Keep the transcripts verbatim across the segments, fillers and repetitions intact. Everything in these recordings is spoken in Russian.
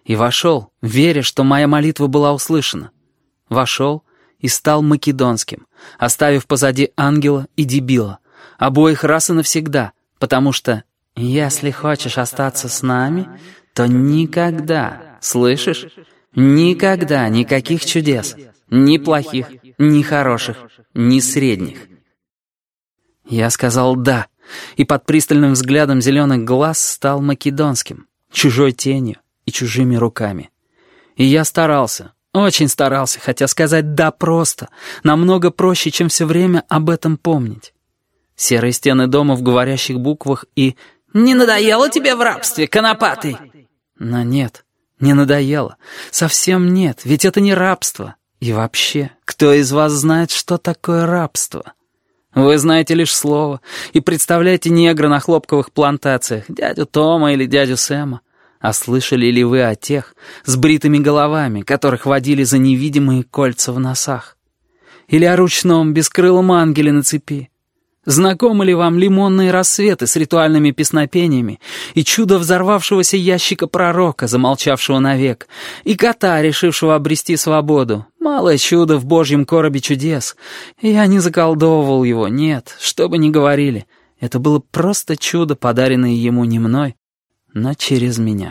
И вошел, веря, что моя молитва была услышана. Вошел и стал македонским, оставив позади ангела и дебила, обоих раз и навсегда, потому что «если хочешь остаться с нами, то никогда, слышишь, никогда никаких чудес, ни плохих, ни хороших, ни средних». Я сказал «да», и под пристальным взглядом зеленых глаз стал македонским, чужой тенью и чужими руками. И я старался, очень старался, хотя сказать «да» просто, намного проще, чем все время об этом помнить. Серые стены дома в говорящих буквах и «Не надоело тебе в рабстве, конопатый?» Но нет, не надоело, совсем нет, ведь это не рабство. И вообще, кто из вас знает, что такое рабство? Вы знаете лишь слово и представляете негра на хлопковых плантациях, дядю Тома или дядю Сэма. А слышали ли вы о тех с бритыми головами, которых водили за невидимые кольца в носах? Или о ручном бескрылом ангеле на цепи? Знакомы ли вам лимонные рассветы с ритуальными песнопениями и чудо взорвавшегося ящика пророка, замолчавшего навек, и кота, решившего обрести свободу? Малое чудо в божьем коробе чудес. Я не заколдовывал его, нет, что бы ни говорили. Это было просто чудо, подаренное ему не мной, но через меня.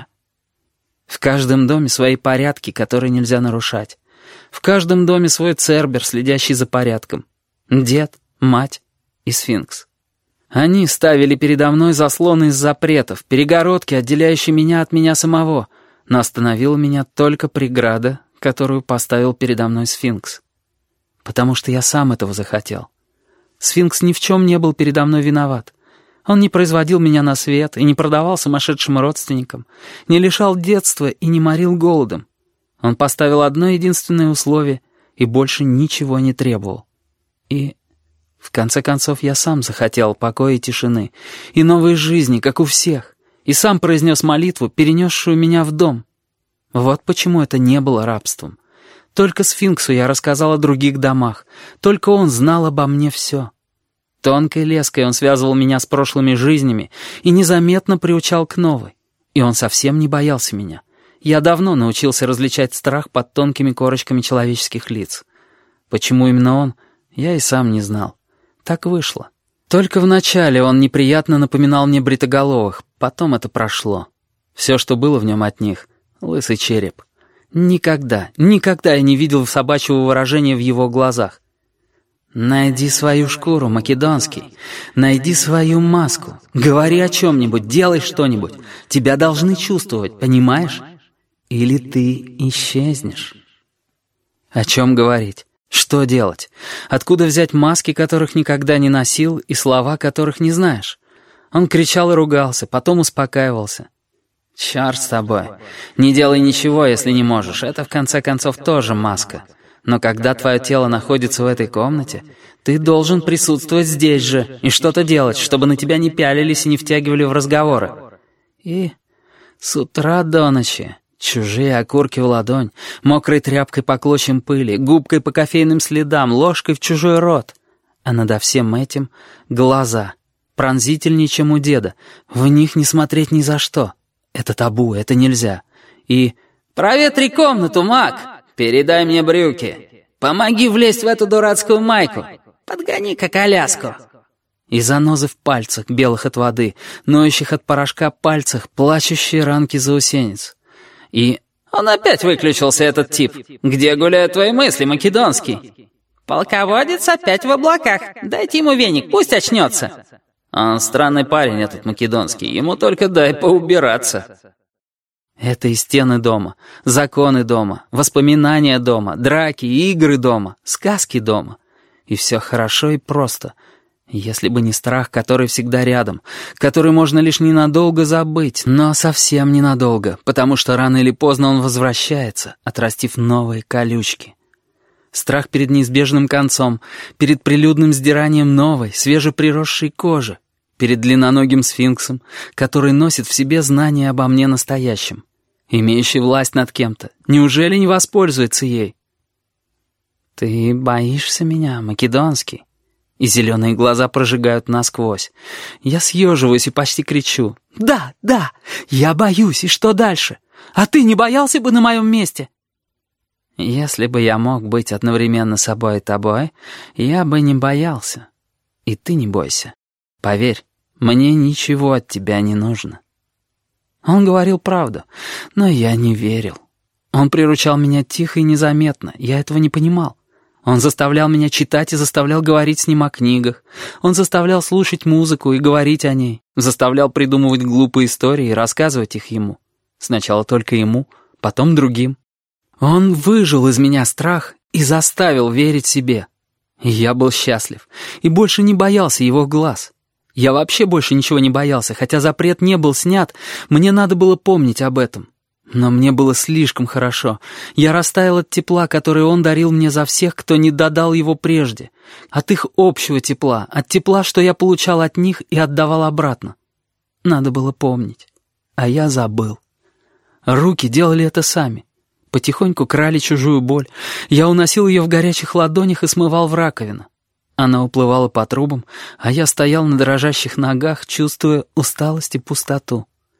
В каждом доме свои порядки, которые нельзя нарушать. В каждом доме свой цербер, следящий за порядком. Дед, мать и сфинкс. Они ставили передо мной заслоны из запретов, перегородки, отделяющие меня от меня самого, но остановила меня только преграда, которую поставил передо мной сфинкс. Потому что я сам этого захотел. Сфинкс ни в чем не был передо мной виноват. Он не производил меня на свет и не продавал сумасшедшим родственникам, не лишал детства и не морил голодом. Он поставил одно единственное условие и больше ничего не требовал. И, в конце концов, я сам захотел покоя и тишины, и новой жизни, как у всех, и сам произнес молитву, перенесшую меня в дом. Вот почему это не было рабством. Только сфинксу я рассказал о других домах, только он знал обо мне все. Тонкой леской он связывал меня с прошлыми жизнями и незаметно приучал к новой. И он совсем не боялся меня. Я давно научился различать страх под тонкими корочками человеческих лиц. Почему именно он, я и сам не знал. Так вышло. Только вначале он неприятно напоминал мне бритоголовых, потом это прошло. Все, что было в нем от них — лысый череп. Никогда, никогда я не видел собачьего выражения в его глазах. «Найди свою шкуру, македонский. Найди свою маску. Говори о чем-нибудь, делай что-нибудь. Тебя должны чувствовать, понимаешь? Или ты исчезнешь». О чем говорить? Что делать? Откуда взять маски, которых никогда не носил, и слова, которых не знаешь? Он кричал и ругался, потом успокаивался. «Черт с тобой. Не делай ничего, если не можешь. Это, в конце концов, тоже маска. Но когда твое тело находится в этой комнате, ты должен присутствовать здесь же и что-то делать, чтобы на тебя не пялились и не втягивали в разговоры». И с утра до ночи чужие окурки в ладонь, мокрой тряпкой по клочьям пыли, губкой по кофейным следам, ложкой в чужой рот. А надо всем этим глаза, пронзительнее, чем у деда. В них не смотреть ни за что. Это табу, это нельзя. И «Проветри комнату, Мак! Передай мне брюки! Помоги влезть в эту дурацкую майку! Подгони-ка коляску!» И занозы в пальцах, белых от воды, ноющих от порошка пальцах, плачущие ранки заусенец. И «Он опять выключился, этот тип! Где гуляют твои мысли, македонский? Полководец опять в облаках! Дайте ему веник, пусть очнется!» «Он странный парень, этот македонский, ему только дай поубираться». Это и стены дома, законы дома, воспоминания дома, драки, игры дома, сказки дома. И все хорошо и просто. Если бы не страх, который всегда рядом, который можно лишь ненадолго забыть, но совсем ненадолго, потому что рано или поздно он возвращается, отрастив новые колючки. Страх перед неизбежным концом, перед прилюдным сдиранием новой, свежеприросшей кожи, перед длинноногим сфинксом, который носит в себе знание обо мне настоящем, имеющий власть над кем-то. Неужели не воспользуется ей? «Ты боишься меня, македонский?» И зеленые глаза прожигают насквозь. Я съеживаюсь и почти кричу. «Да, да, я боюсь, и что дальше? А ты не боялся бы на моем месте?» «Если бы я мог быть одновременно собой и тобой, я бы не боялся. И ты не бойся. Поверь, мне ничего от тебя не нужно». Он говорил правду, но я не верил. Он приручал меня тихо и незаметно, я этого не понимал. Он заставлял меня читать и заставлял говорить с ним о книгах. Он заставлял слушать музыку и говорить о ней. Заставлял придумывать глупые истории и рассказывать их ему. Сначала только ему, потом другим. Он выжил из меня страх и заставил верить себе. И я был счастлив, и больше не боялся его глаз. Я вообще больше ничего не боялся, хотя запрет не был снят, мне надо было помнить об этом. Но мне было слишком хорошо. Я растаял от тепла, которое он дарил мне за всех, кто не додал его прежде. От их общего тепла, от тепла, что я получал от них и отдавал обратно. Надо было помнить. А я забыл. Руки делали это сами. Потихоньку крали чужую боль. Я уносил ее в горячих ладонях и смывал в раковину. Она уплывала по трубам, а я стоял на дрожащих ногах, чувствуя усталость и пустоту.